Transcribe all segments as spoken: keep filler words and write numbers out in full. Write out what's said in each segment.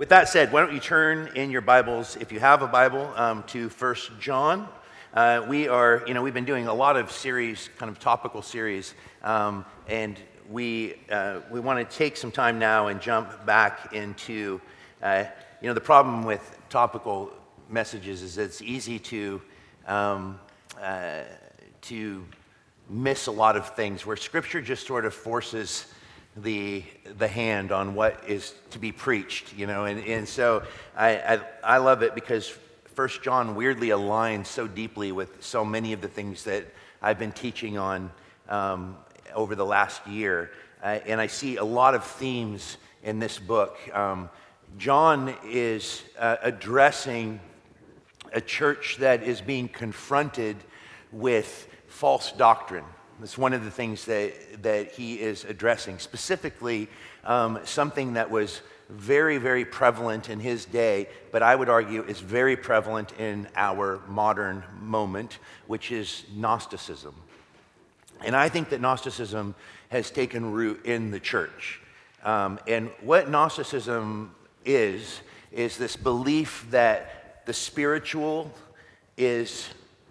With that said, why don't you turn in your Bibles, if you have a Bible, um, to First John. Uh, we are, you know, we've been doing a lot of series, kind of topical series, um, and we uh, we want to take some time now and jump back into, uh, you know, the problem with topical messages is it's easy to um, uh, to miss a lot of things where Scripture just sort of forces the the hand on what is to be preached, you know, and, and so I, I I love it because First John weirdly aligns so deeply with so many of the things that I've been teaching on um, over the last year, uh, and I see a lot of themes in this book. Um, John is uh, addressing a church that is being confronted with false doctrine. It's one of the things that, that he is addressing, specifically um, something that was very, very prevalent in his day, but I would argue is very prevalent in our modern moment, which is Gnosticism. And I think that Gnosticism has taken root in the church. Um, and what Gnosticism is, is this belief that the spiritual is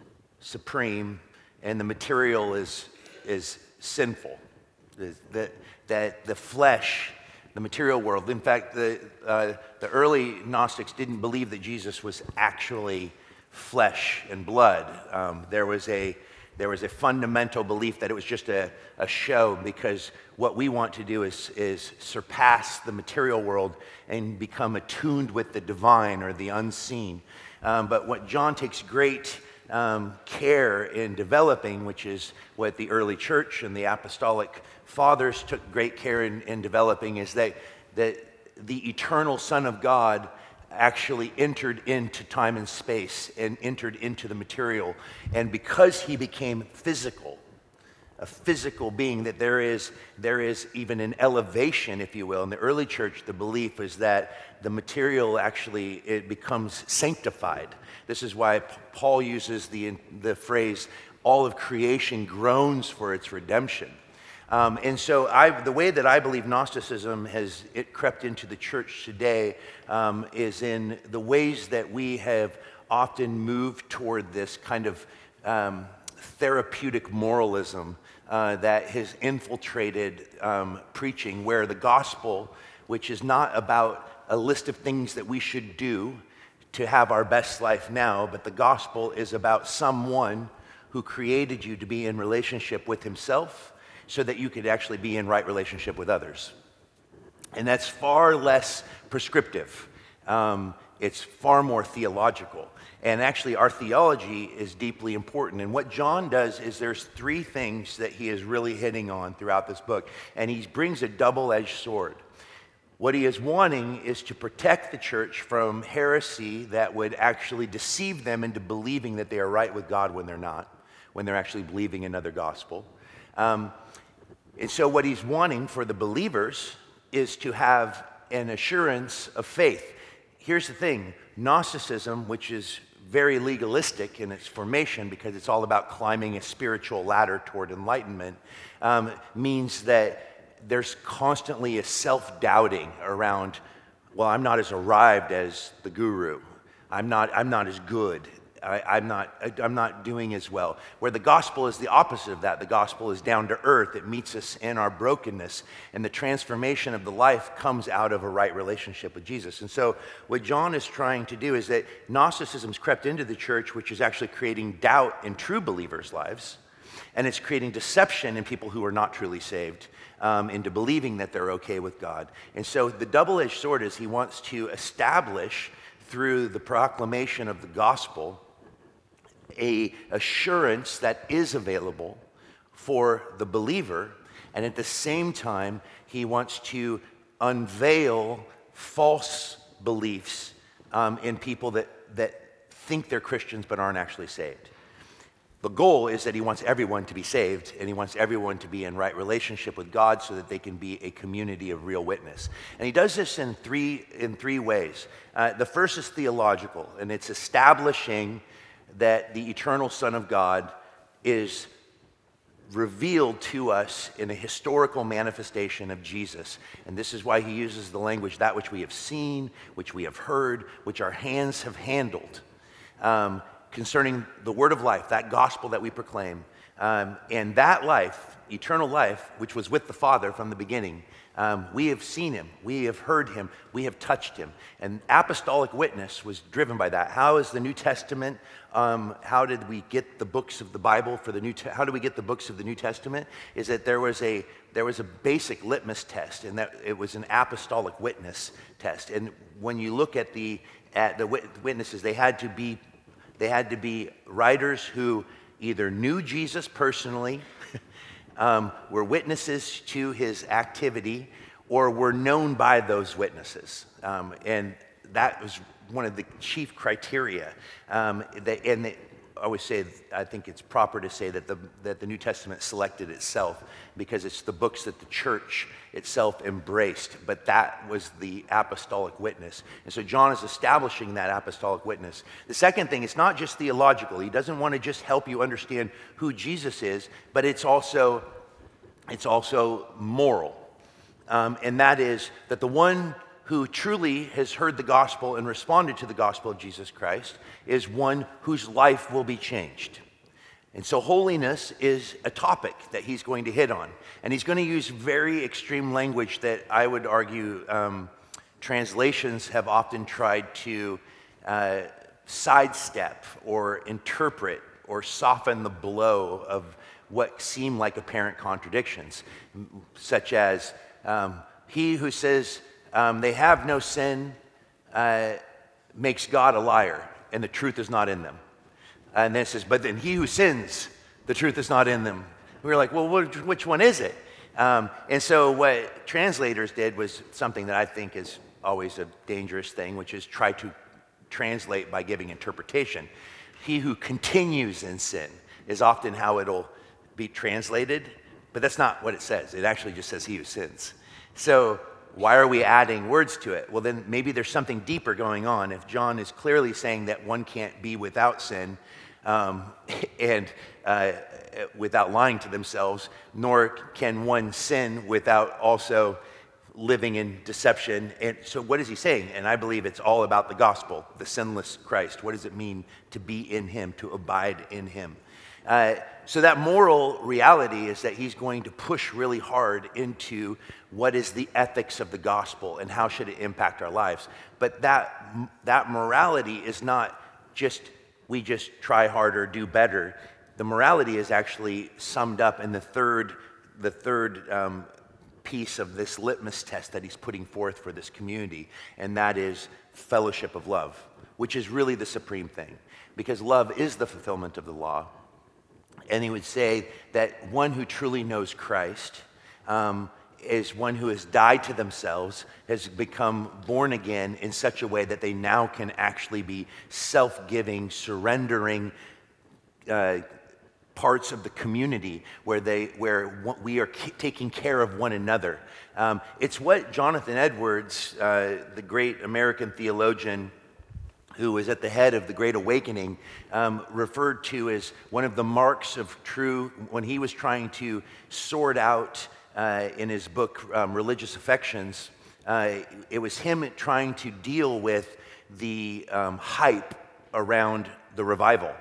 supreme and the material is is sinful, that, that the flesh, the material world, in fact, the, uh, the early Gnostics didn't believe that Jesus was actually flesh and blood. Um, there was a there was a fundamental belief that it was just a, a show, because what we want to do is, is surpass the material world and become attuned with the divine or the unseen. Um, but what John takes great Um, care in developing, which is what the early church and the apostolic fathers took great care in, in developing, is that, that the eternal Son of God actually entered into time and space and entered into the material. And because he became physical, a physical being, that there is there is even an elevation, if you will. In the early church, the belief is that the material actually, it becomes sanctified. This is why Paul uses the the phrase, all of creation groans for its redemption. Um, and so I, the way that I believe Gnosticism has it crept into the church today um, is in the ways that we have often moved toward this kind of um, therapeutic moralism uh, that has infiltrated um, preaching, where the gospel, which is not about a list of things that we should do to have our best life now, but the gospel is about someone who created you to be in relationship with himself so that you could actually be in right relationship with others. And that's far less prescriptive. Um, it's far more theological. And actually, our theology is deeply important. And what John does is there's three things that he is really hitting on throughout this book. And he brings a double-edged sword. What he is wanting is to protect the church from heresy that would actually deceive them into believing that they are right with God when they're not, when they're actually believing another gospel. Um, and so what he's wanting for the believers is to have an assurance of faith. Here's the thing, Gnosticism, which is very legalistic in its formation because it's all about climbing a spiritual ladder toward enlightenment, um, means that there's constantly a self-doubting around, well, I'm not as arrived as the guru. I'm not, I'm not as good. I, I'm not, I'm not doing as well. Where the gospel is the opposite of that. The gospel is down to earth. It meets us in our brokenness, and the transformation of the life comes out of a right relationship with Jesus. And so what John is trying to do is that Gnosticism's crept into the church, which is actually creating doubt in true believers' lives, and it's creating deception in people who are not truly saved um, into believing that they're okay with God. And so the double-edged sword is he wants to establish through the proclamation of the gospel a assurance that is available for the believer, and at the same time he wants to unveil false beliefs um, in people that, that think they're Christians but aren't actually saved. The goal is that he wants everyone to be saved, and he wants everyone to be in right relationship with God so that they can be a community of real witness. And he does this in three in three ways. Uh, the first is theological, and it's establishing that the eternal Son of God is revealed to us in a historical manifestation of Jesus. And this is why he uses the language, that which we have seen, which we have heard, which our hands have handled, um, concerning the word of life, that gospel that we proclaim. Um, and that life, eternal life, which was with the Father from the beginning, um, we have seen him, we have heard him, we have touched him. And apostolic witness was driven by that. How is the New Testament, um, how did we get the books of the Bible for the New, Te- how do we get the books of the New Testament? Is that there was a, there was a basic litmus test, and that it was an apostolic witness test. And when you look at the, at the wit- witnesses, they had to be, they had to be writers who either knew Jesus personally, um, were witnesses to his activity, or were known by those witnesses. Um, and that was one of the chief criteria. Um, that, and they, I always say, I think it's proper to say that the, that the New Testament selected itself because it's the books that the church itself embraced, but that was the apostolic witness. And so John is establishing that apostolic witness. The second thing, it's not just theological. He doesn't want to just help you understand who Jesus is, but it's also, it's also moral. Um, and that is that the one who truly has heard the gospel and responded to the gospel of Jesus Christ is one whose life will be changed. And so holiness is a topic that he's going to hit on. And he's going to use very extreme language that I would argue um, translations have often tried to uh, sidestep or interpret or soften the blow of what seem like apparent contradictions, such as um, he who says um, they have no sin uh, makes God a liar, and the truth is not in them. And then it says, but then he who sins, the truth is not in them. We were like, well, which, which one is it? Um, and so what translators did was something that I think is always a dangerous thing, which is try to translate by giving interpretation. He who continues in sin is often how it'll be translated, but that's not what it says. It actually just says he who sins. So why are we adding words to it? Well, then maybe there's something deeper going on. If John is clearly saying that one can't be without sin um, and uh, without lying to themselves, nor can one sin without also living in deception. And so what is he saying? And I believe it's all about the gospel, the sinless Christ. What does it mean to be in him, to abide in him? Uh, so that moral reality is that he's going to push really hard into what is the ethics of the gospel and how should it impact our lives. But that that morality is not just we just try harder, do better. The morality is actually summed up in the third the third um, piece of this litmus test that he's putting forth for this community, and that is fellowship of love, which is really the supreme thing, because love is the fulfillment of the law. And he would say that one who truly knows Christ um, is one who has died to themselves, has become born again in such a way that they now can actually be self-giving, surrendering uh, parts of the community where they where we are taking care of one another. Um, it's what Jonathan Edwards, uh, the great American theologian, who was at the head of the Great Awakening, um, referred to as one of the marks of true, when he was trying to sort out uh, in his book, um, Religious Affections, uh, it was him trying to deal with the um, hype around the revival.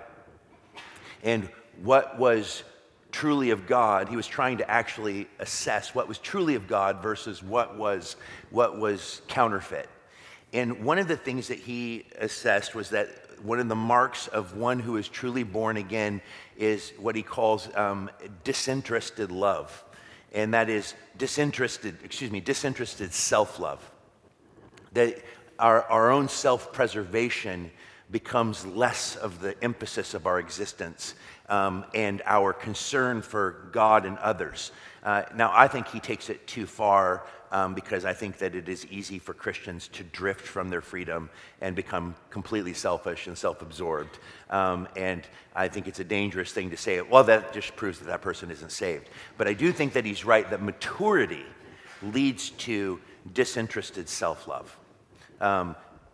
And what was truly of God, he was trying to actually assess what was truly of God versus what was, what was counterfeit. And one of the things that he assessed was that one of the marks of one who is truly born again is what he calls um, disinterested love. And that is disinterested, excuse me, disinterested self-love. That our, our own self-preservation becomes less of the emphasis of our existence um, and our concern for God and others. Uh, now, I think he takes it too far um, because I think that it is easy for Christians to drift from their freedom and become completely selfish and self-absorbed. Um, and I think it's a dangerous thing to say, well, that just proves that that person isn't saved. But I do think that he's right, that maturity leads to disinterested self-love. Um,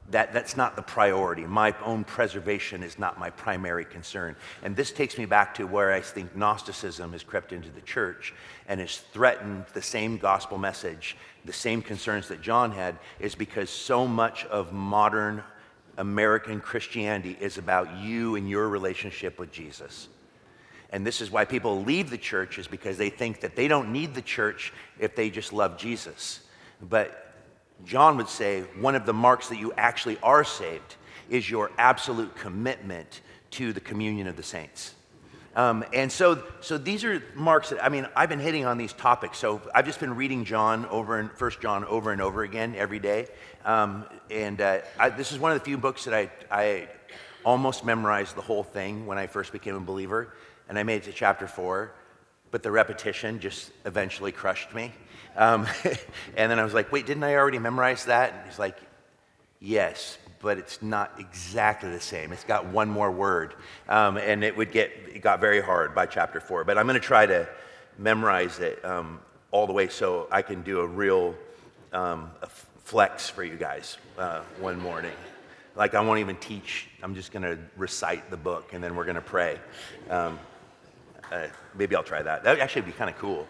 that that's not the priority. My own preservation is not my primary concern. And this takes me back to where I think Gnosticism has crept into the church and has threatened the same gospel message, the same concerns that John had, is because so much of modern American Christianity is about you and your relationship with Jesus. And this is why people leave the church, is because they think that they don't need the church if they just love Jesus. But John would say one of the marks that you actually are saved is your absolute commitment to the communion of the saints. Um, and so, so these are marks that, I mean, I've been hitting on these topics. So I've just been reading John over and First John over and over again every day. Um, and uh, I, this is one of the few books that I, I almost memorized the whole thing when I first became a believer. And I made it to chapter four, but the repetition just eventually crushed me. Um, and then I was like, wait, didn't I already memorize that? And he's like, yes, but it's not exactly the same. It's got one more word. Um, and it would get, it got very hard by chapter four. But I'm going to try to memorize it um, all the way so I can do a real um, a flex for you guys uh, one morning. Like, I won't even teach. I'm just going to recite the book, and then we're going to pray. Um, uh, maybe I'll try that. That would actually be kind of cool.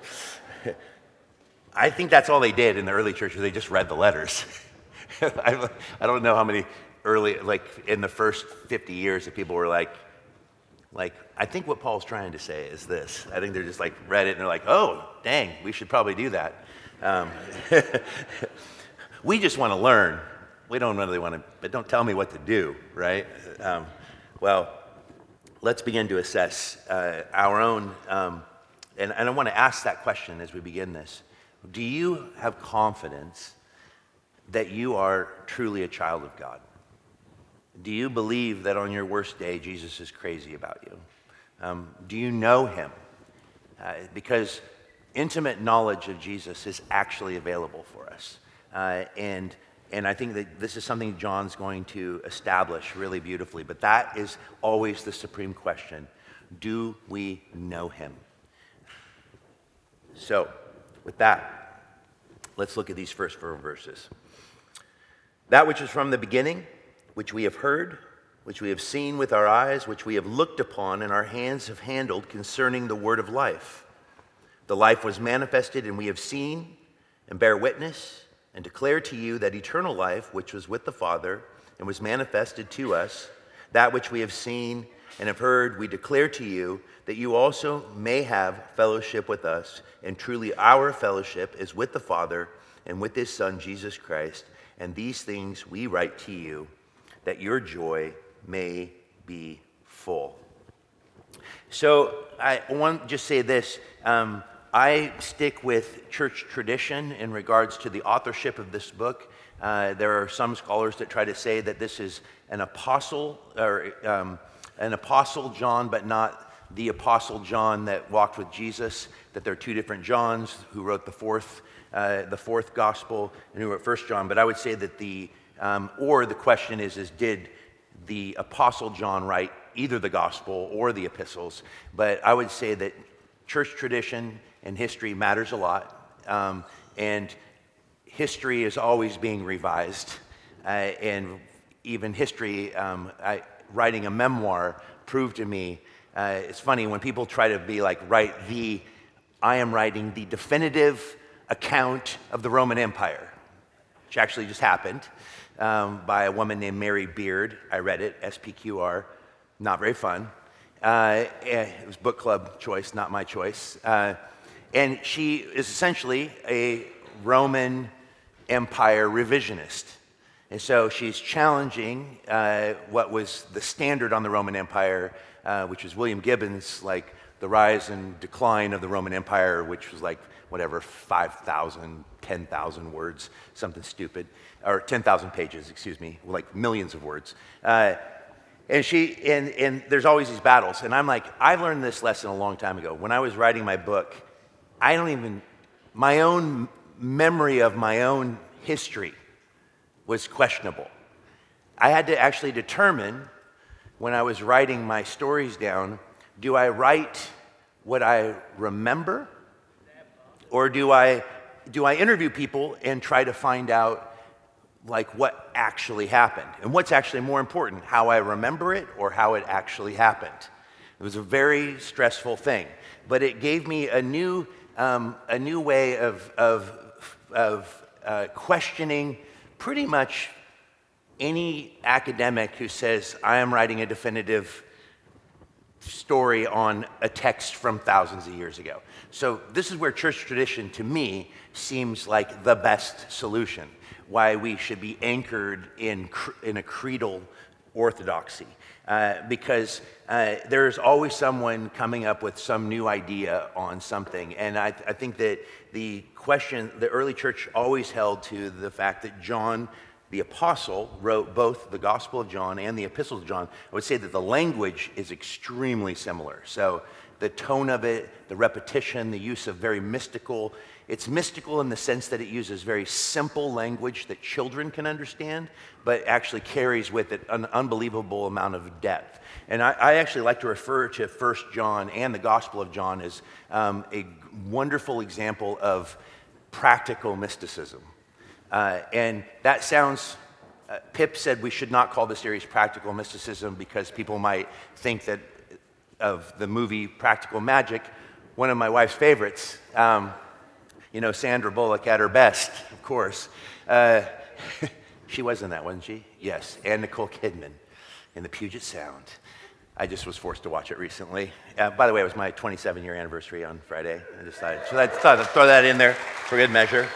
I think that's all they did in the early church, was they just read the letters. I, I don't know how many early, like in the first fifty years, that people were like, like, I think what Paul's trying to say is this. I think they're just like, read it, and they're like, oh, dang, we should probably do that. Um, we just want to learn. We don't really want to, but don't tell me what to do, right? Um, well, let's begin to assess uh, our own, um, and, and I want to ask that question as we begin this. Do you have confidence that you are truly a child of God? Do you believe that on your worst day, Jesus is crazy about you? Um, do you know him? Uh, because intimate knowledge of Jesus is actually available for us. Uh, and And I think that this is something John's going to establish really beautifully. But that is always the supreme question. Do we know him? So, with that, let's look at these first four verses. That which is from the beginning, which we have heard, which we have seen with our eyes, which we have looked upon and our hands have handled concerning the word of life. The life was manifested, and we have seen and bear witness and declare to you that eternal life, which was with the Father and was manifested to us, that which we have seen and have heard, we declare to you, that you also may have fellowship with us. And truly our fellowship is with the Father and with his Son, Jesus Christ. And these things we write to you, that your joy may be full. So I want to just say this. Um, I stick with church tradition in regards to the authorship of this book. Uh, there are some scholars that try to say that this is an apostle, or um, an apostle John, but not the apostle John that walked with Jesus. That there are two different Johns who wrote the fourth, uh, the fourth gospel, and who wrote First John. But I would say that the, um, or the question is, is did the apostle John write either the gospel or the epistles? But I would say that church tradition and history matters a lot, um, and history is always being revised, uh, and even history, um, I, writing a memoir proved to me, uh, it's funny when people try to be like, write the, I am writing the definitive account of the Roman Empire, which actually just happened um, by a woman named Mary Beard. I read it, S P Q R, not very fun. Uh, it was book club choice, not my choice. Uh, And she is essentially a Roman Empire revisionist. And so she's challenging uh, what was the standard on the Roman Empire, uh, which was William Gibbons, like the rise and decline of the Roman Empire, which was like, whatever, five thousand, ten thousand words, something stupid, or ten thousand pages, excuse me, like millions of words. Uh, and she, and, and there's always these battles. And I'm like, I learned this lesson a long time ago. When I was writing my book, I don't even, my own memory of my own history was questionable. I had to actually determine when I was writing my stories down, do I write what I remember? Or do I, do I interview people and try to find out like what actually happened. And what's actually more important, how I remember it or how it actually happened. It was a very stressful thing, but it gave me a new, um, a new way of, of, of uh, questioning pretty much any academic who says, I am writing a definitive story on a text from thousands of years ago. So this is where church tradition, to me, seems like the best solution, why we should be anchored in, in a creedal orthodoxy. Uh, because uh, there's always someone coming up with some new idea on something. And I, I think that the question, the early church always held to the fact that John the apostle wrote both the Gospel of John and the Epistle of John. I would say that the language is extremely similar. So the tone of it, the repetition, the use of very mystical, it's mystical in the sense that it uses very simple language that children can understand, but actually carries with it an unbelievable amount of depth. And I, I actually like to refer to First John and the Gospel of John as um, a wonderful example of practical mysticism. Uh, and that sounds, uh, Pip said we should not call the series Practical Mysticism because people might think that of the movie Practical Magic, one of my wife's favorites, um, you know, Sandra Bullock at her best, of course. Uh, she was in that, wasn't she? Yes, and Nicole Kidman in the Puget Sound. I just was forced to watch it recently. Uh, by the way, it was my twenty-seven year anniversary on Friday. I decided, so I thought I'd throw that in there for good measure.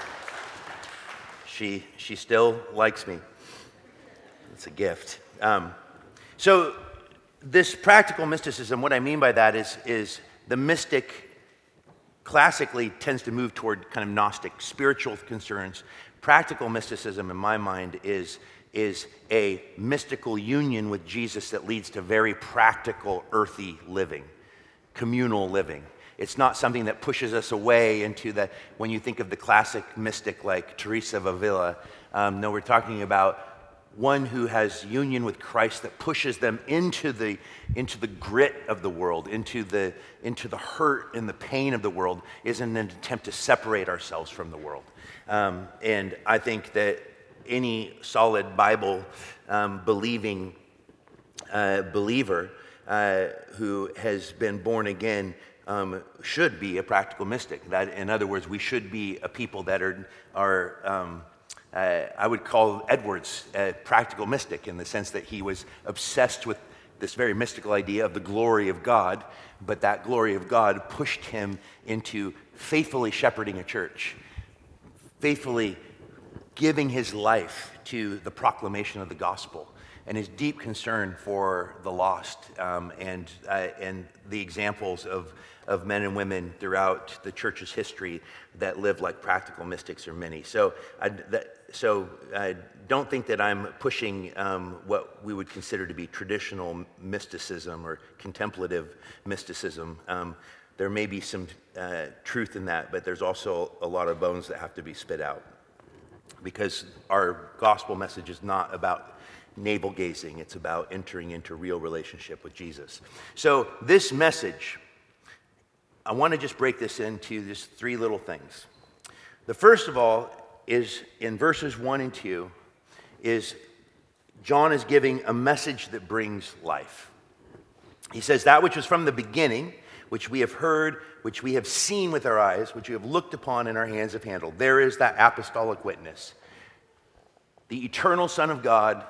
She, she still likes me. It's a gift. Um, so this practical mysticism, what I mean by that is, is the mystic classically tends to move toward kind of Gnostic, spiritual concerns. Practical mysticism, in my mind, is, is a mystical union with Jesus that leads to very practical, earthy living, communal living. It's not something that pushes us away into the, when you think of the classic mystic like Teresa of Avila, um, no, we're talking about one who has union with Christ that pushes them into the, into the grit of the world, into the, into the hurt and the pain of the world, is in an attempt to separate ourselves from the world. Um, and I think that any solid Bible um, believing uh, believer uh, who has been born again Um, should be a practical mystic. That, in other words, we should be a people that are, are um, uh, I would call Edwards a practical mystic in the sense that he was obsessed with this very mystical idea of the glory of God, but that glory of God pushed him into faithfully shepherding a church, faithfully giving his life to the proclamation of the gospel, and his deep concern for the lost, um, and uh, and the examples of, of men and women throughout the church's history that live like practical mystics are many. So I, that, so I don't think that I'm pushing um, what we would consider to be traditional mysticism or contemplative mysticism. Um, there may be some uh, truth in that, but there's also a lot of bones that have to be spit out, because our gospel message is not about navel gazing. It's about entering into real relationship with Jesus. So this message, I want to just break this into just three little things. The first of all is in verses one and two, is John is giving a message that brings life. He says, that which was from the beginning, which we have heard, which we have seen with our eyes, which we have looked upon and our hands have handled. There is that apostolic witness. The eternal Son of God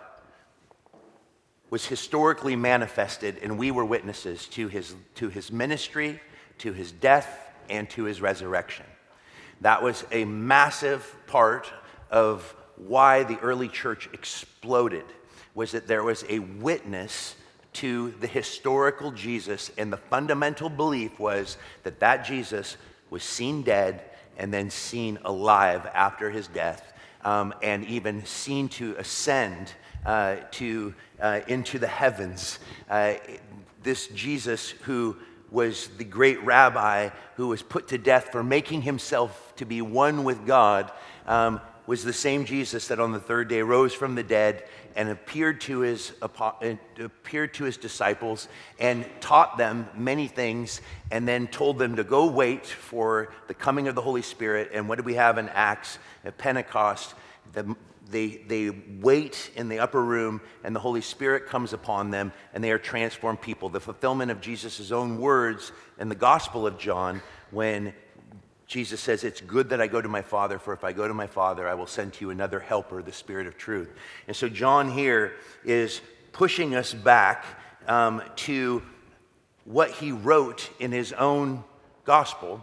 was historically manifested, and we were witnesses to his, to his ministry, to his death, and to his resurrection. That was a massive part of why the early church exploded, was that there was a witness to the historical Jesus, and the fundamental belief was that that Jesus was seen dead and then seen alive after his death, um, and even seen to ascend uh, to uh, into the heavens. Uh, this Jesus who was the great rabbi who was put to death for making himself to be one with God, um, was the same Jesus that on the third day rose from the dead and appeared to his appeared to his disciples and taught them many things, and then told them to go wait for the coming of the Holy Spirit. And what do we have in Acts at Pentecost? The they, they wait in the upper room, and the Holy Spirit comes upon them, and they are transformed people. The fulfillment of Jesus' own words in the Gospel of John, when Jesus says, it's good that I go to my Father, for if I go to my Father, I will send to you another helper, the Spirit of truth. And so John here is pushing us back um, to what he wrote in his own gospel.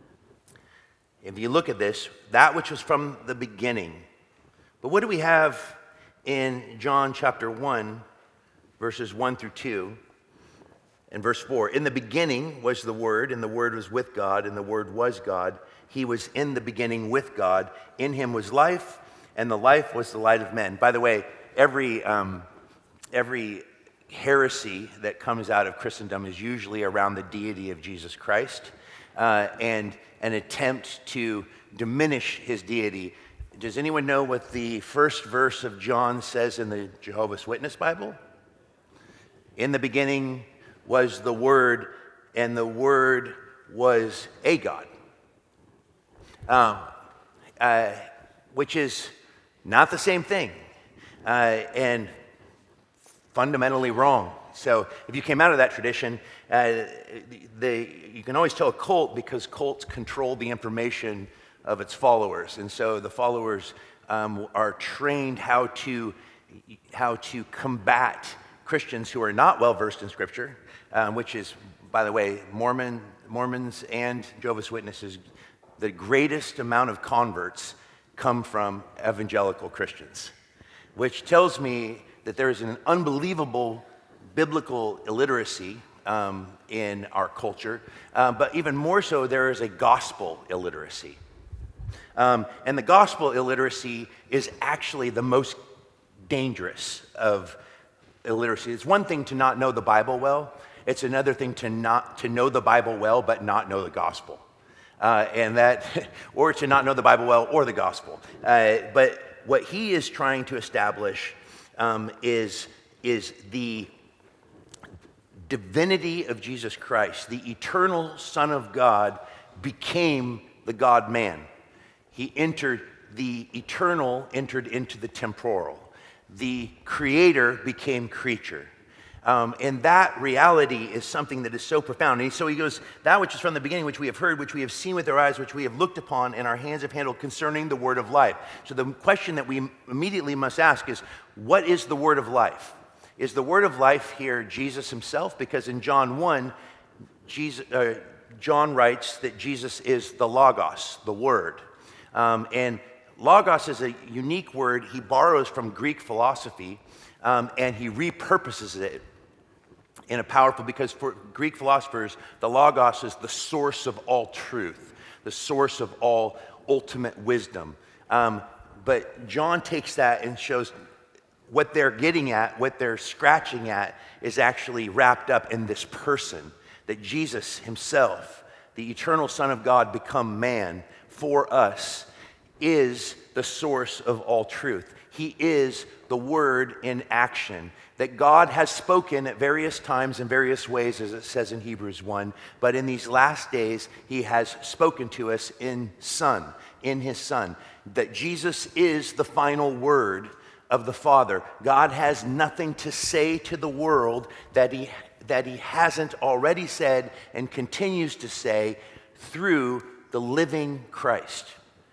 If you look at this, that which was from the beginning. But what do we have in John chapter one, verses one through two, and verse four? In the beginning was the Word, and the Word was with God, and the Word was God. He was in the beginning with God. In him was life, and the life was the light of men. By the way, every um, every heresy that comes out of Christendom is usually around the deity of Jesus Christ uh, and an attempt to diminish his deity. Does anyone know what the first verse of John says in the Jehovah's Witness Bible? In the beginning was the Word, and the Word was a God. Um, uh, which is not the same thing. Uh, and fundamentally wrong. So if you came out of that tradition, uh, the, you can always tell a cult because cults control the information of its followers. And so the followers um, are trained how to, how to combat Christians who are not well versed in Scripture, um, which is, by the way, Mormon, Mormons and Jehovah's Witnesses, the greatest amount of converts come from evangelical Christians, which tells me that there is an unbelievable biblical illiteracy um, in our culture, uh, but even more so, there is a gospel illiteracy. Um, and the gospel illiteracy is actually the most dangerous of illiteracy. It's one thing to not know the Bible well. It's another thing to not to know the Bible well, but not know the gospel. Uh, and that, or to not know the Bible well or the gospel. Uh, but what he is trying to establish Um, is, is the divinity of Jesus Christ. The eternal Son of God became the God-man. He entered, the eternal entered into the temporal. The creator became creature. Um, and that reality is something that is so profound. And so he goes, that which is from the beginning, which we have heard, which we have seen with our eyes, which we have looked upon, and our hands have handled concerning the word of life. So the question that we immediately must ask is, what is the word of life? Is the word of life here Jesus himself? Because in John one, Jesus, uh, John writes that Jesus is the Logos, the word. Um, and Logos is a unique word he borrows from Greek philosophy, um, and he repurposes it in a powerful, because for Greek philosophers, the Logos is the source of all truth, the source of all ultimate wisdom. Um, but John takes that and shows what they're getting at, what they're scratching at, is actually wrapped up in this person, that Jesus himself, the eternal Son of God become man for us, is the source of all truth. He is the Word in action, that God has spoken at various times in various ways, as it says in Hebrews one, but in these last days, he has spoken to us in Son, in his Son, that Jesus is the final word of the Father. God has nothing to say to the world that he, that he hasn't already said and continues to say through the living Christ.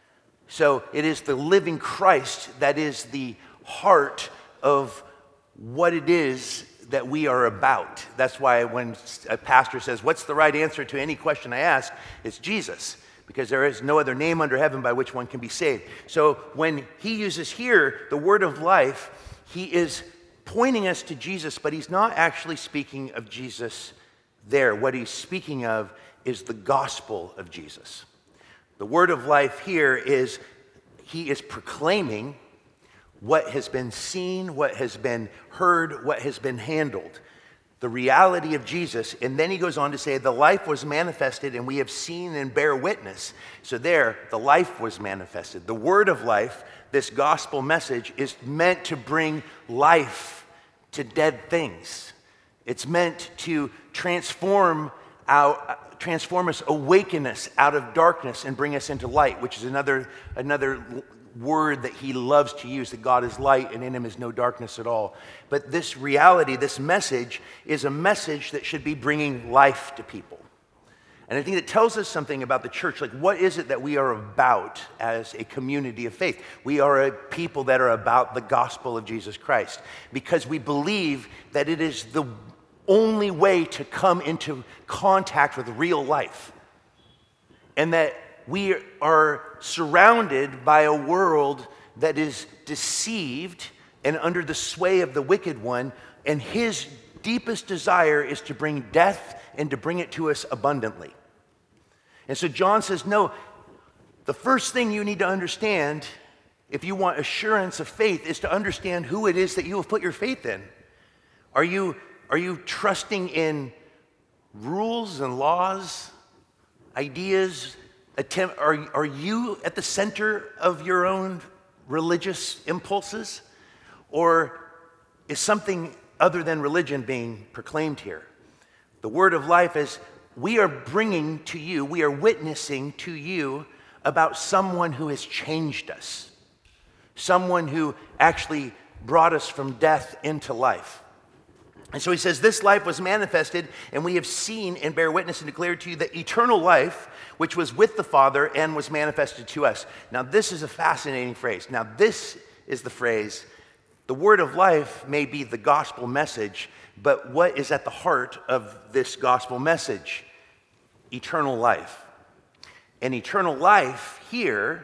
So it is the living Christ that is the heart of what it is that we are about. That's why when a pastor says, what's the right answer to any question I ask? It's Jesus, because there is no other name under heaven by which one can be saved. So when he uses here the word of life, he is pointing us to Jesus, but he's not actually speaking of Jesus there. What he's speaking of is the gospel of Jesus. The word of life here is, he is proclaiming what has been seen, what has been heard, what has been handled. The reality of Jesus. And then he goes on to say, the life was manifested and we have seen and bear witness. So there, the life was manifested. The word of life, this gospel message, is meant to bring life to dead things. It's meant to transform our, transform us, awaken us out of darkness and bring us into light, which is another, another word that he loves to use, that God is light and in him is no darkness at all. But this reality, this message, is a message that should be bringing life to people. And I think it tells us something about the church. Like, what is it that we are about as a community of faith? We are a people that are about the gospel of Jesus Christ because we believe that it is the only way to come into contact with real life. And that we are surrounded by a world that is deceived and under the sway of the wicked one, and his deepest desire is to bring death and to bring it to us abundantly. And so John says, no, the first thing you need to understand if you want assurance of faith is to understand who it is that you have put your faith in. Are you, are you trusting in rules and laws, ideas? Attempt, are, are you at the center of your own religious impulses? Or is something other than religion being proclaimed here? The word of life is, we are bringing to you, we are witnessing to you about someone who has changed us. Someone who actually brought us from death into life. And so he says, this life was manifested, and we have seen and bear witness and declare to you that eternal life, which was with the Father and was manifested to us. Now, this is a fascinating phrase. Now, this is the phrase, the word of life may be the gospel message, but what is at the heart of this gospel message? Eternal life. And eternal life here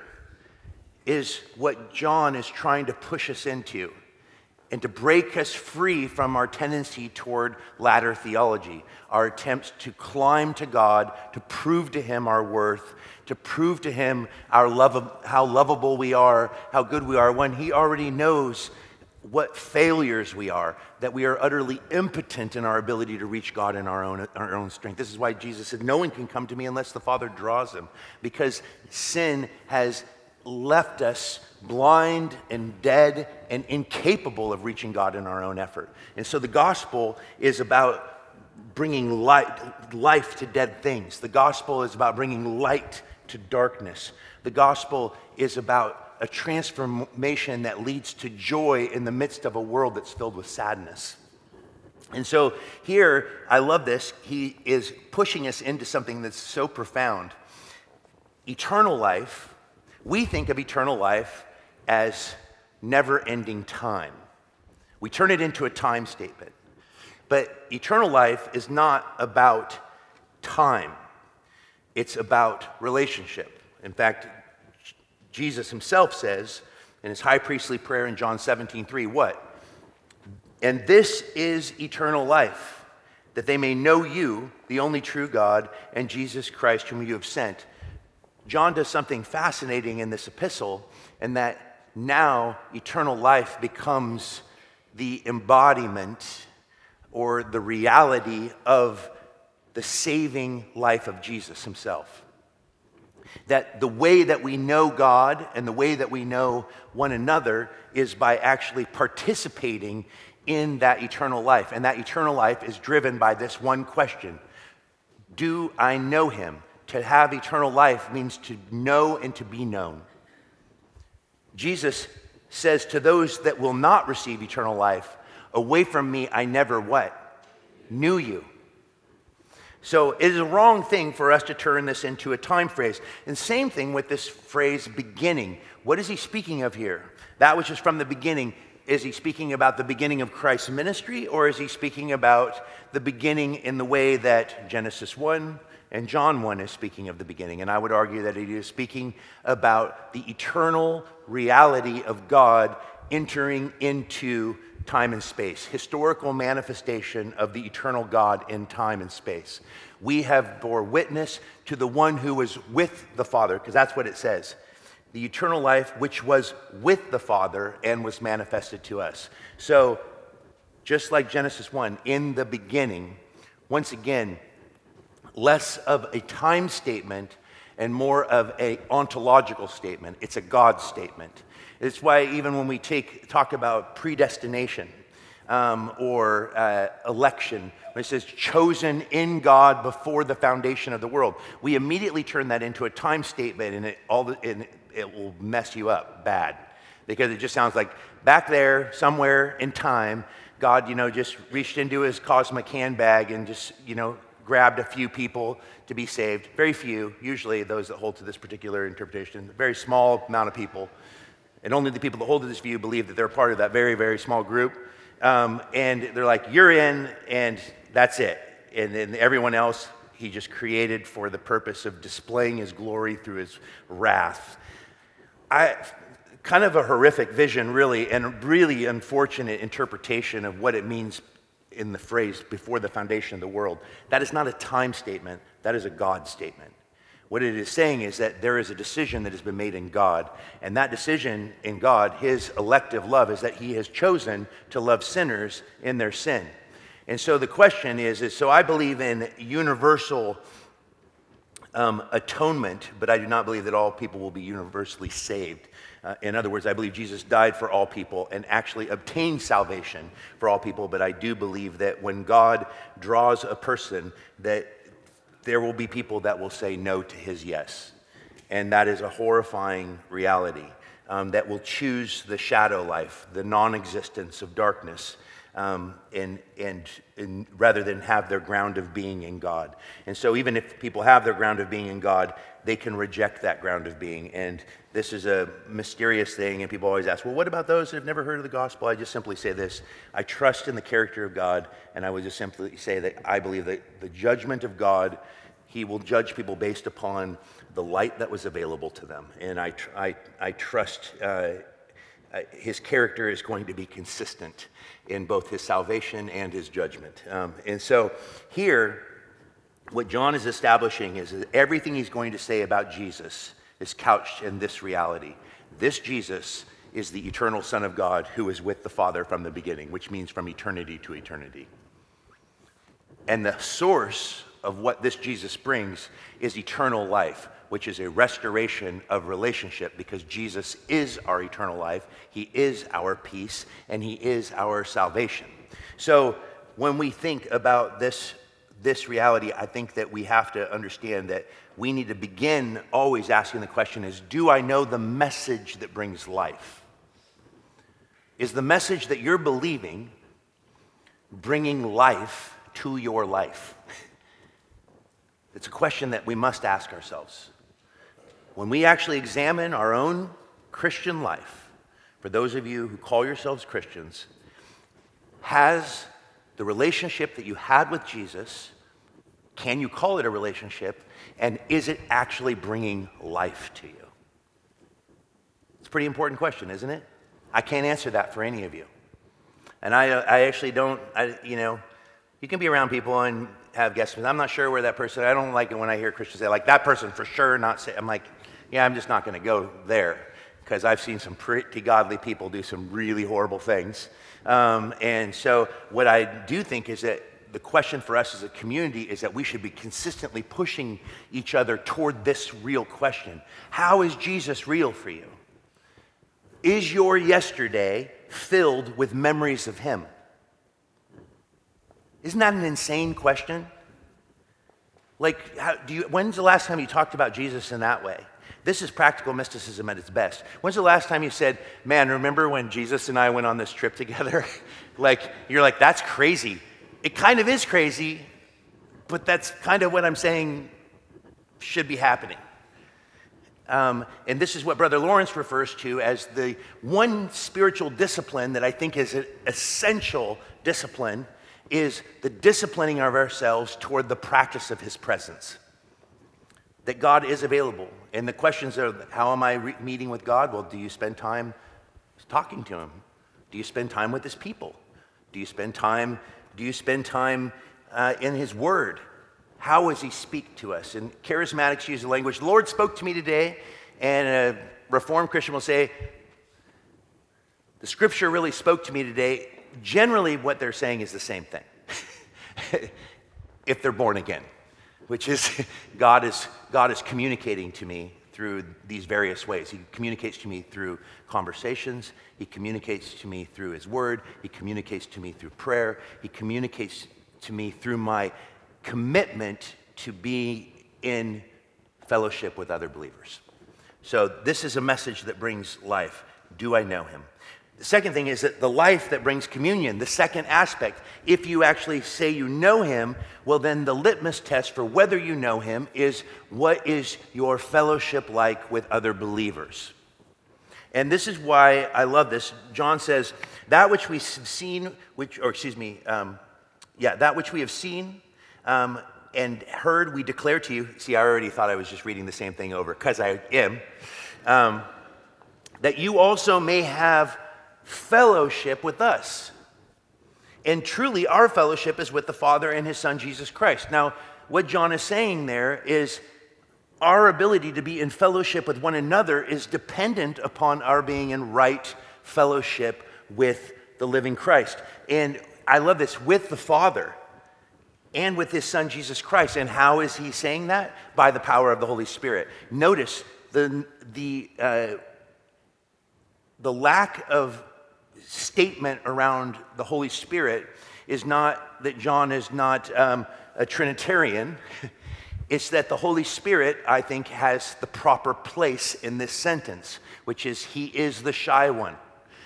is what John is trying to push us into and to break us free from our tendency toward ladder theology, our attempts to climb to God, to prove to him our worth, to prove to him our love, how lovable we are, how good we are, when he already knows what failures we are, that we are utterly impotent in our ability to reach God in our own, our own strength. This is why Jesus said, no one can come to me unless the Father draws him, because sin has left us blind and dead and incapable of reaching God in our own effort. And so the gospel is about bringing light, life to dead things. The gospel is about bringing light to darkness. The gospel is about a transformation that leads to joy in the midst of a world that's filled with sadness. And so here, I love this, he is pushing us into something that's so profound. Eternal life, we think of eternal life as never-ending time. We turn it into a time statement. But eternal life is not about time. It's about relationship. In fact, Jesus himself says in his high priestly prayer in John seventeen three, what? And this is eternal life, that they may know you, the only true God, and Jesus Christ whom you have sent. John does something fascinating in this epistle, and that now eternal life becomes the embodiment or the reality of the saving life of Jesus himself. That the way that we know God and the way that we know one another is by actually participating in that eternal life. And that eternal life is driven by this one question: do I know him? To have eternal life means to know and to be known. Jesus says to those that will not receive eternal life, away from me, I never what? Knew you. So it is a wrong thing for us to turn this into a time phrase. And same thing with this phrase, beginning. What is he speaking of here? That which is from the beginning. Is he speaking about the beginning of Christ's ministry, or is he speaking about the beginning in the way that Genesis one and John one is speaking of the beginning? And I would argue that he is speaking about the eternal reality of God entering into time and space, historical manifestation of the eternal God in time and space. We have bore witness to the one who was with the Father, because that's what it says. The eternal life which was with the Father and was manifested to us. So, just like Genesis one, in the beginning, once again, less of a time statement and more of an ontological statement. It's a God statement. It's why even when we take talk about predestination, um, or uh, election, when it says chosen in God before the foundation of the world, we immediately turn that into a time statement, and it all the, and it will mess you up bad, because it just sounds like back there somewhere in time, God, you know, just reached into his cosmic handbag and just, you know, grabbed a few people to be saved. Very few, usually those that hold to this particular interpretation, a very small amount of people. And only the people that hold to this view believe that they're part of that very, very small group. Um, and they're like, you're in, and that's it. And then everyone else, he just created for the purpose of displaying his glory through his wrath. I, kind of a horrific vision, really, and really unfortunate interpretation of what it means in the phrase before the foundation of the world. That is not a time statement, that is a God statement. What it is saying is that there is a decision that has been made in God, and that decision in God, his elective love, is that he has chosen to love sinners in their sin. And so the question is, is so I believe in universal um, atonement, but I do not believe that all people will be universally saved. Uh, in other words, I believe Jesus died for all people and actually obtained salvation for all people, but I do believe that when God draws a person, that there will be people that will say no to his yes. And that is a horrifying reality, um, that will choose the shadow life, the non-existence of darkness, um, and, and, and rather than have their ground of being in God. And so even if people have their ground of being in God, they can reject that ground of being. And this is a mysterious thing, and people always ask, well, what about those that have never heard of the gospel? I just simply say this: I trust in the character of God, and I would just simply say that I believe that the judgment of God, he will judge people based upon the light that was available to them. And I, tr- I, I trust uh, his character is going to be consistent in both his salvation and his judgment. Um, and so here, what John is establishing is that everything he's going to say about Jesus is couched in this reality. This Jesus is the eternal Son of God who is with the Father from the beginning, which means from eternity to eternity. And the source of what this Jesus brings is eternal life, which is a restoration of relationship, because Jesus is our eternal life, he is our peace, and he is our salvation. So when we think about this this reality, I think that we have to understand that we need to begin always asking the question is, do I know the message that brings life? Is the message that you're believing bringing life to your life? It's a question that we must ask ourselves. When we actually examine our own Christian life, for those of you who call yourselves Christians, has the relationship that you had with Jesus, can you call it a relationship, and is it actually bringing life to you? It's a pretty important question, isn't it? I can't answer that for any of you. And I, I actually don't, I, you know, you can be around people and have guests, I'm not sure where that person, I don't like it when I hear Christians say, like, that person for sure not say, I'm like, yeah, I'm just not going to go there, because I've seen some pretty godly people do some really horrible things. Um, and so what I do think is that the question for us as a community is that we should be consistently pushing each other toward this real question. How is Jesus real for you? Is your yesterday filled with memories of him? Isn't that an insane question? Like, how, do you, when's the last time you talked about Jesus in that way? This is practical mysticism at its best. When's the last time you said, man, remember when Jesus and I went on this trip together? Like, you're like, that's crazy. It kind of is crazy, but that's kind of what I'm saying should be happening. Um, and this is what Brother Lawrence refers to as the one spiritual discipline that I think is an essential discipline, is the disciplining of ourselves toward the practice of his presence. That God is available. And the questions are, how am I re- meeting with God? Well, do you spend time talking to him? Do you spend time with his people? Do you spend time, do you spend time uh, in his word? How does he speak to us? And charismatics use the language, the Lord spoke to me today, and a Reformed Christian will say, the scripture really spoke to me today. Generally, what they're saying is the same thing, if they're born again, which is God is God is communicating to me through these various ways. He communicates to me through conversations. He communicates to me through his word. He communicates to me through prayer. He communicates to me through my commitment to be in fellowship with other believers. So this is a message that brings life. Do I know him? The second thing is that the life that brings communion, the second aspect, if you actually say you know him, well, then the litmus test for whether you know him is what is your fellowship like with other believers? And this is why I love this. John says, that which we've seen, which, or excuse me, um, yeah, that which we have seen um, and heard, we declare to you. See, I already thought I was just reading the same thing over, because I am. Um, that you also may have fellowship with us. And truly, our fellowship is with the Father and his Son, Jesus Christ. Now, what John is saying there is our ability to be in fellowship with one another is dependent upon our being in right fellowship with the living Christ. And I love this, with the Father and with his Son, Jesus Christ. And how is he saying that? By the power of the Holy Spirit. Notice the, the, uh, the lack of statement around the Holy Spirit is not that John is not um, a Trinitarian. It's that the Holy Spirit, I think, has the proper place in this sentence, which is he is the shy one.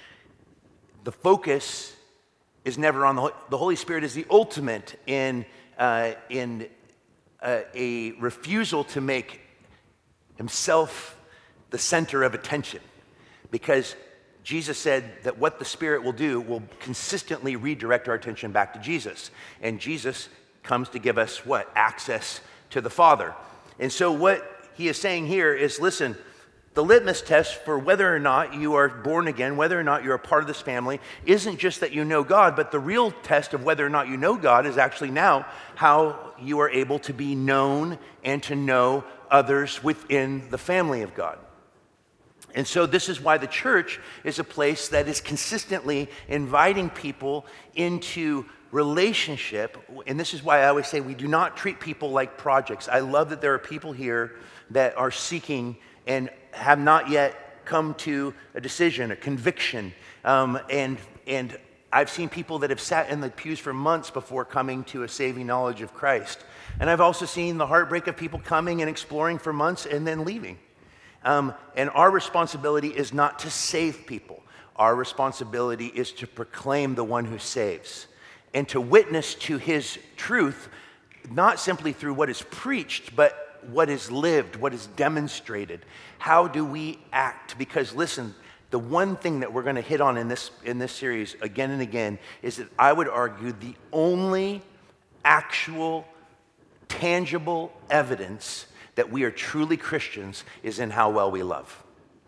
The focus is never on the, the Holy Spirit is the ultimate in, uh, in uh, a refusal to make himself the center of attention, because Jesus said that what the Spirit will do will consistently redirect our attention back to Jesus. And Jesus comes to give us what? Access to the Father. And so what he is saying here is, listen, the litmus test for whether or not you are born again, whether or not you're a part of this family, isn't just that you know God, but the real test of whether or not you know God is actually now how you are able to be known and to know others within the family of God. And so this is why the church is a place that is consistently inviting people into relationship. And this is why I always say we do not treat people like projects. I love that there are people here that are seeking and have not yet come to a decision, a conviction. Um, and, and I've seen people that have sat in the pews for months before coming to a saving knowledge of Christ. And I've also seen the heartbreak of people coming and exploring for months and then leaving. Um, and our responsibility is not to save people. Our responsibility is to proclaim the one who saves and to witness to his truth, not simply through what is preached, but what is lived, what is demonstrated. How do we act? Because listen, the one thing that we're going to hit on in this, in this series again and again is that I would argue the only actual, tangible evidence that we are truly Christians is in how well we love.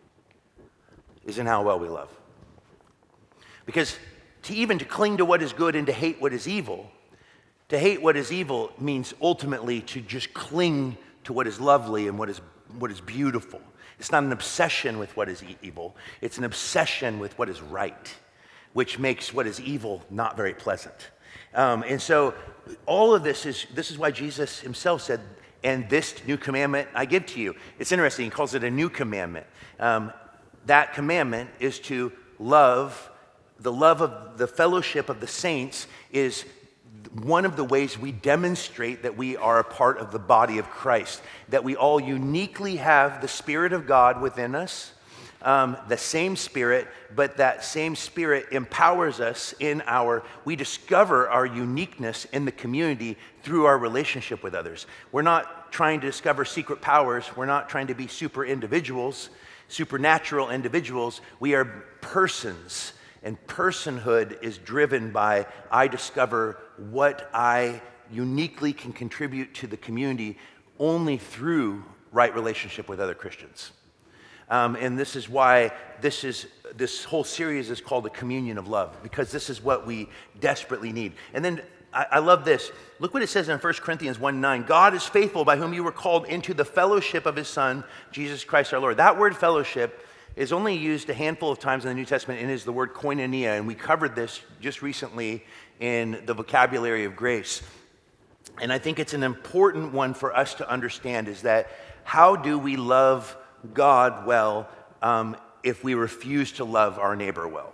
Is in how well we love. Because to even to cling to what is good and to hate what is evil, to hate what is evil means ultimately to just cling to what is lovely and what is what is beautiful. It's not an obsession with what is evil. It's an obsession with what is right, which makes what is evil not very pleasant. Um, and so all of this is this is why Jesus himself said, and this new commandment I give to you. It's interesting, he calls it a new commandment. Um, that commandment is to love, the love of the fellowship of the saints is one of the ways we demonstrate that we are a part of the body of Christ, that we all uniquely have the Spirit of God within us, um, the same Spirit, but that same Spirit empowers us in our, we discover our uniqueness in the community through our relationship with others. We're not trying to discover secret powers. We're not trying to be super individuals, supernatural individuals. We are persons. And personhood is driven by, I discover what I uniquely can contribute to the community only through right relationship with other Christians. Um, and this is why this is this whole series is called the Communion of Love, because this is what we desperately need. And then I, I love this. Look what it says in First Corinthians one nine. God is faithful, by whom you were called into the fellowship of his Son, Jesus Christ our Lord. That word fellowship is only used a handful of times in the New Testament and is the word koinonia, and we covered this just recently in the vocabulary of grace. And I think it's an important one for us to understand, is that how do we love God well um, if we refuse to love our neighbor well.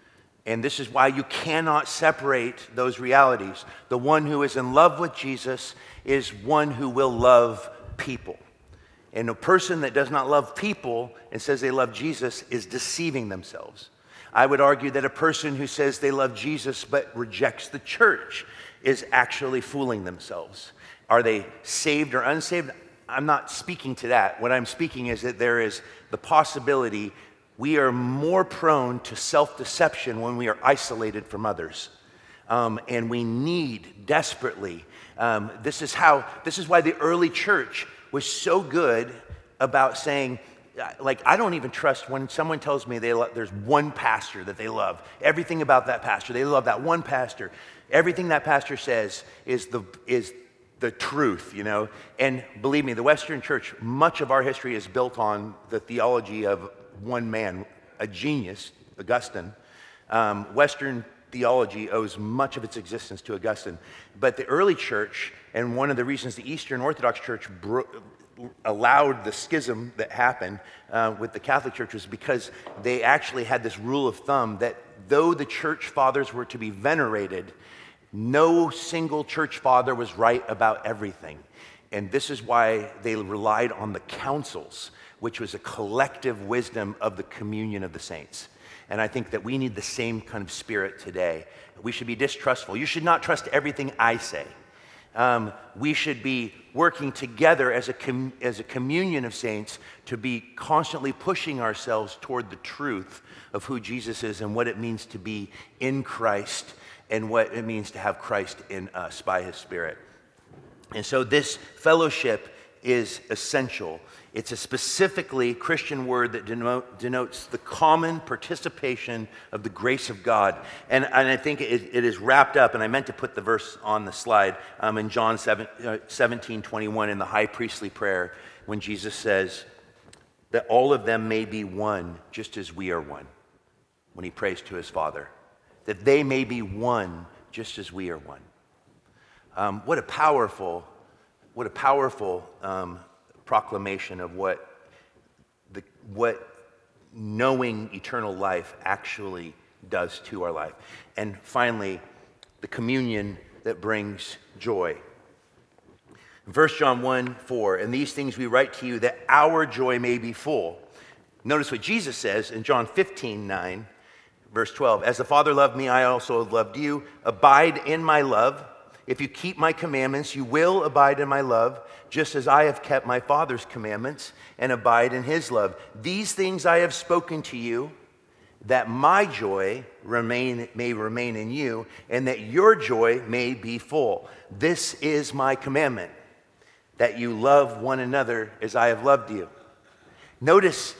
And this is why you cannot separate those realities. The one who is in love with Jesus is one who will love people. And a person that does not love people and says they love Jesus is deceiving themselves. I would argue that a person who says they love Jesus but rejects the church is actually fooling themselves. Are they saved or unsaved? I'm not speaking to that. What I'm speaking is that there is the possibility we are more prone to self-deception when we are isolated from others. Um, and we need desperately, um, this is how, this is why the early church was so good about saying, like, I don't even trust when someone tells me they lo- there's one pastor that they love. Everything about that pastor, they love that one pastor. Everything that pastor says is the is the truth, you know. And believe me, the Western church, much of our history is built on the theology of one man, a genius, Augustine. Um, Western theology owes much of its existence to Augustine. But the early church, and one of the reasons the Eastern Orthodox Church bro- allowed the schism that happened uh, with the Catholic Church was because they actually had this rule of thumb that though the church fathers were to be venerated, no single church father was right about everything. And this is why they relied on the councils, which was a collective wisdom of the communion of the saints. And I think that we need the same kind of spirit today. We should be distrustful. You should not trust everything I say. Um, we should be working together as a com- as a communion of saints to be constantly pushing ourselves toward the truth of who Jesus is and what it means to be in Christ and what it means to have Christ in us by his Spirit. And so this fellowship is essential. It's a specifically Christian word that denote, denotes the common participation of the grace of God. And, and I think it, it is wrapped up, and I meant to put the verse on the slide, um, in John seventeen twenty-one in the high priestly prayer, when Jesus says that all of them may be one, just as we are one, when he prays to his Father. That they may be one, just as we are one. Um, what a powerful, what a powerful um, proclamation of what the what knowing eternal life actually does to our life. And finally, the communion that brings joy. First John one four, and these things we write to you that our joy may be full. Notice what Jesus says in John fifteen nine, verse twelve. As the Father loved me, I also have loved you. Abide in my love. If you keep my commandments, you will abide in my love, just as I have kept my Father's commandments and abide in his love. These things I have spoken to you, that my joy remain, may remain in you, and that your joy may be full. This is my commandment, that you love one another as I have loved you. Notice,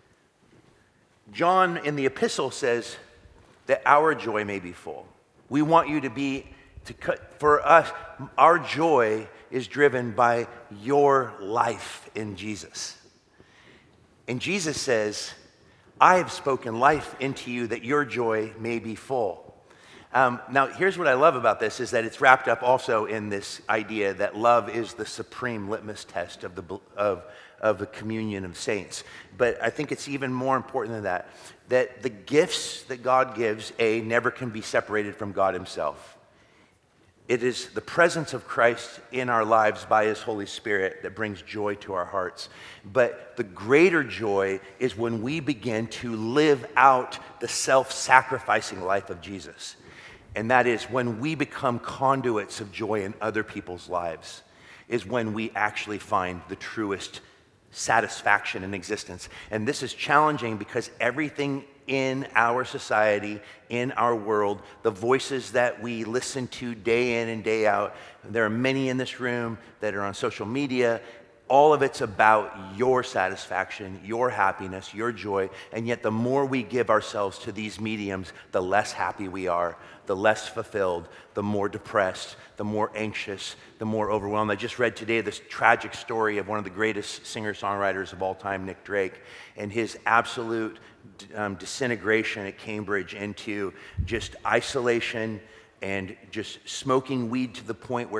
John in the epistle says that our joy may be full. We want you to be To cut, for us, our joy is driven by your life in Jesus. And Jesus says, I have spoken life into you that your joy may be full. Um, now, here's what I love about this is that it's wrapped up also in this idea that love is the supreme litmus test of the, of, of the communion of saints. But I think it's even more important than that, that the gifts that God gives, A, never can be separated from God himself. It is the presence of Christ in our lives by his Holy Spirit that brings joy to our hearts. But the greater joy is when we begin to live out the self-sacrificing life of Jesus. And that is when we become conduits of joy in other people's lives, is when we actually find the truest satisfaction in existence. And this is challenging because everything in our society, in our world, the voices that we listen to day in and day out, there are many in this room that are on social media, all of it's about your satisfaction, your happiness, your joy, and yet the more we give ourselves to these mediums, the less happy we are, the less fulfilled, the more depressed, the more anxious, the more overwhelmed. I just read today this tragic story of one of the greatest singer-songwriters of all time, Nick Drake, and his absolute um, disintegration at Cambridge into just isolation and just smoking weed to the point where he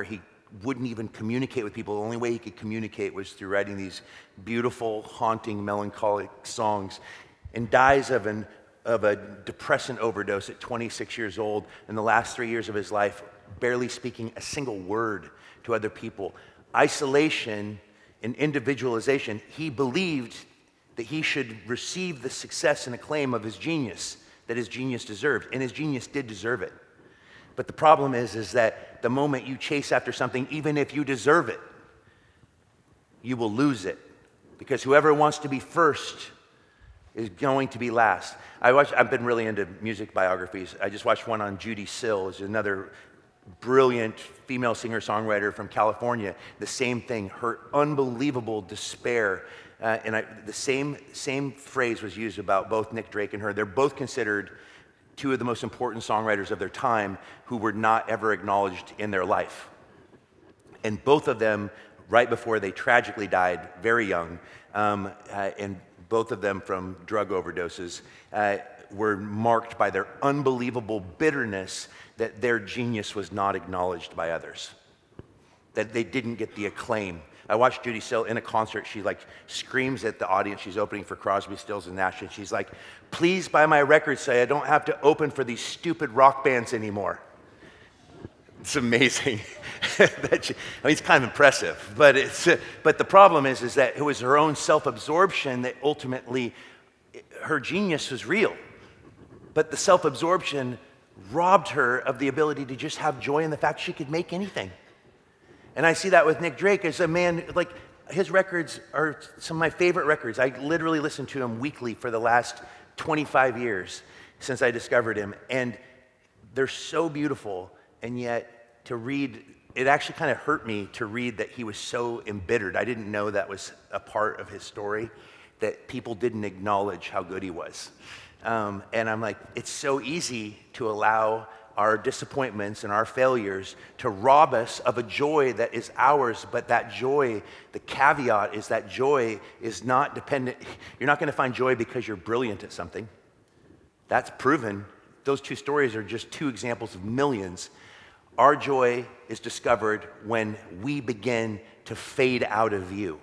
wouldn't even communicate with people. The only way he could communicate was through writing these beautiful, haunting, melancholic songs, and dies of an of a depressant overdose at twenty-six years old. In the last three years of his life, barely speaking a single word to other people. Isolation and individualization. He believed that he should receive the success and acclaim of his genius, that his genius deserved, and his genius did deserve it. But the problem is, is that the moment you chase after something, even if you deserve it, you will lose it. Because whoever wants to be first is going to be last. I watch, I've been really into music biographies. I just watched one on Judy Sill, who's another brilliant female singer-songwriter from California. The same thing, her unbelievable despair. Uh, and I, the same, same phrase was used about both Nick Drake and her. They're both considered two of the most important songwriters of their time who were not ever acknowledged in their life. And both of them, right before they tragically died, very young, um, uh, and both of them from drug overdoses, uh, were marked by their unbelievable bitterness that their genius was not acknowledged by others, that they didn't get the acclaim. I watched Judy Sill in a concert. She like screams at the audience. She's opening for Crosby, Stills, and Nash, and she's like, "Please buy my record so I don't have to open for these stupid rock bands anymore." It's amazing. that she, I mean, it's kind of impressive, but it's. Uh, but the problem is, is that it was her own self-absorption that ultimately, her genius was real, but the self-absorption robbed her of the ability to just have joy in the fact she could make anything. And I see that with Nick Drake as a man, like, his records are some of my favorite records. I literally listen to him weekly for the last twenty-five years since I discovered him, and they're so beautiful. And yet, to read, it actually kind of hurt me to read that he was so embittered. I didn't know that was a part of his story, that people didn't acknowledge how good he was. Um, and I'm like, it's so easy to allow our disappointments and our failures to rob us of a joy that is ours, but that joy, the caveat is that joy is not dependent. You're not going to find joy because you're brilliant at something. That's proven. Those two stories are just two examples of millions. Our joy is discovered when we begin to fade out of view,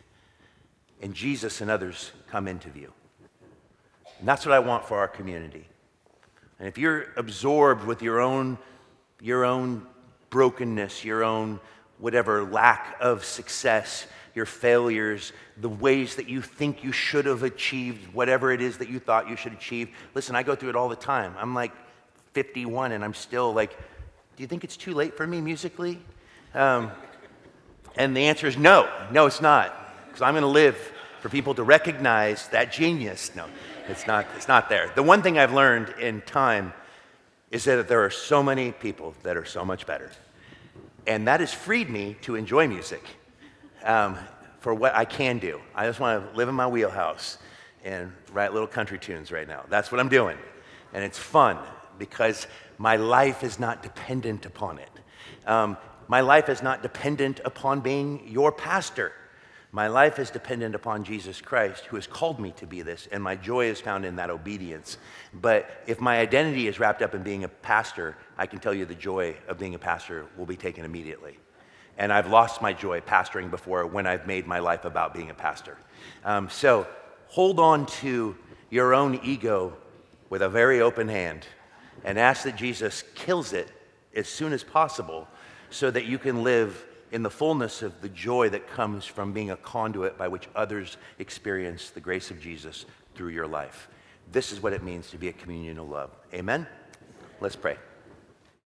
and Jesus and others come into view. And that's what I want for our community. And if you're absorbed with your own, your own brokenness, your own whatever lack of success, your failures, the ways that you think you should have achieved whatever it is that you thought you should achieve. Listen, I go through it all the time. I'm like fifty-one and I'm still like, do you think it's too late for me musically? Um, and the answer is no. No, it's not. Because I'm going to live for people to recognize that genius. No, it's not, it's not there. The one thing I've learned in time is that there are so many people that are so much better. And that has freed me to enjoy music um, for what I can do. I just want to live in my wheelhouse and write little country tunes right now. That's what I'm doing. And it's fun because my life is not dependent upon it. Um, my life is not dependent upon being your pastor. My life is dependent upon Jesus Christ, who has called me to be this, and my joy is found in that obedience. But if my identity is wrapped up in being a pastor, I can tell you the joy of being a pastor will be taken immediately. And I've lost my joy pastoring before when I've made my life about being a pastor. Um, so hold on to your own ego with a very open hand and ask that Jesus kills it as soon as possible so that you can live in the fullness of the joy that comes from being a conduit by which others experience the grace of Jesus through your life. This is what it means to be a communion of love. Amen? Let's pray.